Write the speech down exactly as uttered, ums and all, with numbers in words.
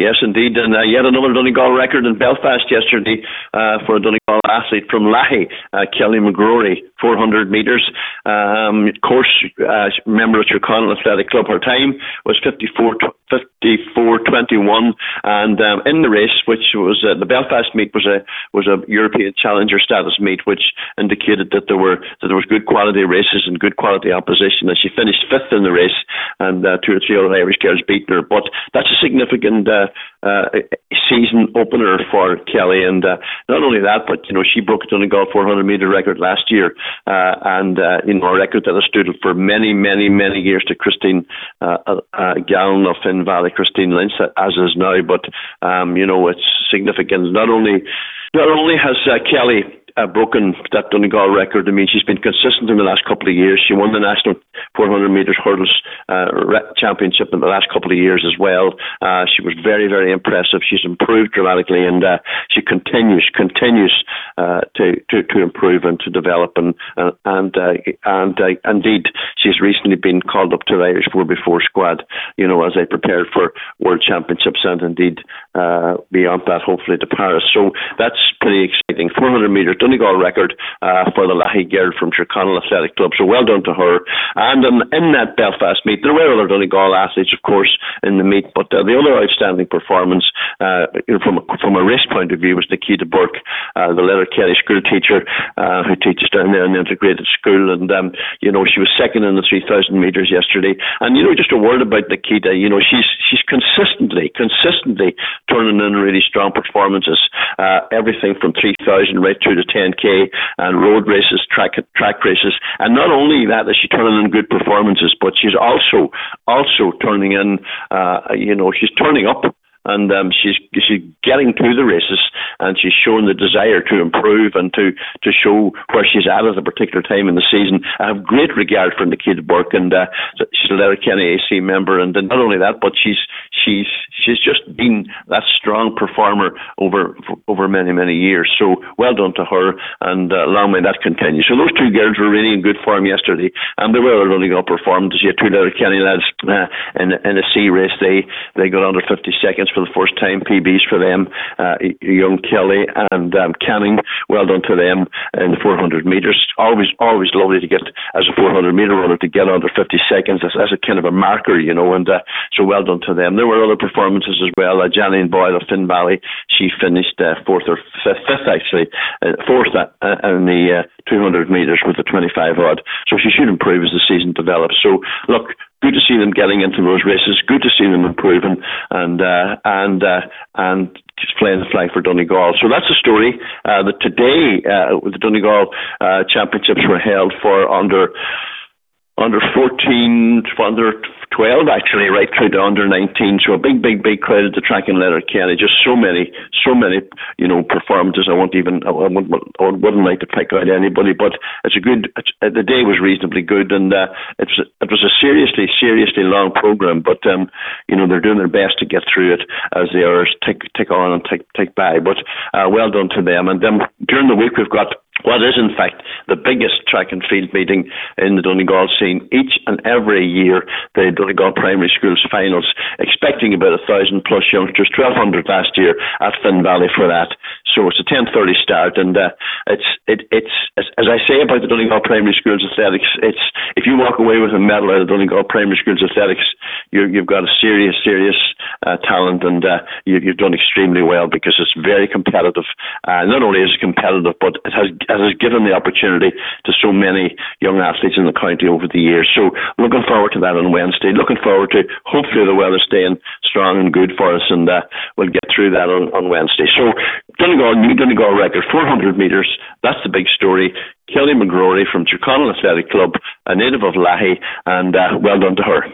Yes, indeed. And uh, yet another Donegal record in Belfast yesterday uh, for a Donegal athlete from Lahi, uh, Kelly McGrory, four hundred metres. Um, of course, uh, member of Tyrconnell Athletic Club, her time was fifty-four twenty-one. And um, in the race, which was uh, the Belfast meet was a was a European Challenger status meet, which indicated that there were that there was good quality races and good quality opposition. And she finished fifth in the race, and uh, two or three other Irish girls beat her. But that's a significant uh, uh, season opener for Kelly, and uh, not only that, but you know she broke a Donegal four hundred metre record last year, uh, and uh, you know a record that has stood for many, many, many years to Christine uh, uh, Gallen of Finn Valley, Christine Lynch, as is now. But um, you know it's significant. Not only not only has uh, Kelly Uh, broken that Donegal record. I mean, she's been consistent in the last couple of years. She won the national four hundred metres hurdles uh, championship in the last couple of years as well. Uh, she was very, very impressive. She's improved dramatically, and uh, she continues, continues uh, to, to to improve and to develop. And uh, and uh, and uh, indeed, she's recently been called up to the Irish four by four squad. You know, as they prepared for World Championships, and indeed uh, beyond that, hopefully to Paris. So that's pretty exciting. four hundred metres. Donegal record uh, for the Lahi girl from Tyrconnell Athletic Club. So well done to her. And in, in that Belfast meet, there were other Donegal athletes, of course, in the meet, but uh, the other outstanding performance uh, you know, from, a, from a race point of view was Nikita Burke, uh, the Letterkenny school teacher uh, who teaches down there in the integrated school. And, um, you know, she was second in the three thousand metres yesterday. And, you know, just a word about Nikita, you know, she's she's consistently, consistently turning in really strong performances, uh, everything from three thousand right through to ten K and road races, track track races, and not only that is she turning in good performances, but she's also also turning in, uh, you know, she's turning up. And um, she's she's getting to the races, and she's showing the desire to improve and to, to show where she's at at a particular time in the season. I have great regard for Nikita Burke, and uh, she's a Letterkenny A C member. And not only that, but she's she's she's just been that strong performer over over many many years. So well done to her, and uh, long may that continue. So those two girls were really in good form yesterday, and they were running up performances. You had two Letterkenny lads uh, in in a C race. They they got under fifty seconds for the first time, P Bs for them, uh, young Kelly and um, Canning, well done to them in the four hundred metres. Always always lovely to get, as a four hundred metre runner, to get under fifty seconds as, as a kind of a marker, you know, and uh, so well done to them. There were other performances as well. Uh, Janine Boyle of Finn Valley, she finished uh, fourth or fifth, fifth actually, uh, fourth uh, in the uh, two hundred metres with the twenty-five odd. So she should improve as the season develops. So look, good to see them getting into those races. Good to see them improving and uh, and uh, and just playing the flag for Donegal. So that's the story. Uh, that today, uh, the Donegal uh, Championships were held for under under fourteen, under twelve actually, right through to under nineteen. So a big, big, big crowd at the track in Letterkenny. Just so many, so many, you know, performances. I won't even, I wouldn't, I wouldn't like to pick out anybody, but it's a good. It's, the day was reasonably good, and uh, it's it was a seriously, seriously long program. But um, you know, they're doing their best to get through it as the hours tick tick on and tick tick by. But uh, well done to them. And then during the week we've got what is in fact the biggest track and field meeting in the Donegal scene. Each and every year, the Donegal Primary Schools finals, expecting about a thousand plus youngsters, twelve hundred last year at Finn Valley for that. So it's a ten thirty start, and uh, it's it, it's as, as I say about the Donegal Primary Schools athletics, it's if you walk away with a medal out of Donegal Primary Schools athletics, you're, you've got a serious, serious uh, talent, and uh, you, you've done extremely well, because it's very competitive. Uh, not only is it competitive, but it has it has given the opportunity to so many young athletes in the county over the years. So looking forward to that on Wednesday. Looking forward to hopefully the weather staying strong and good for us, and uh, we'll get through that on, on Wednesday. So Donegal, new Donegal record, four hundred metres. That's the big story. Kelly McGrory from Tyrconnell Athletic Club, a native of Lahi, and uh, well done to her.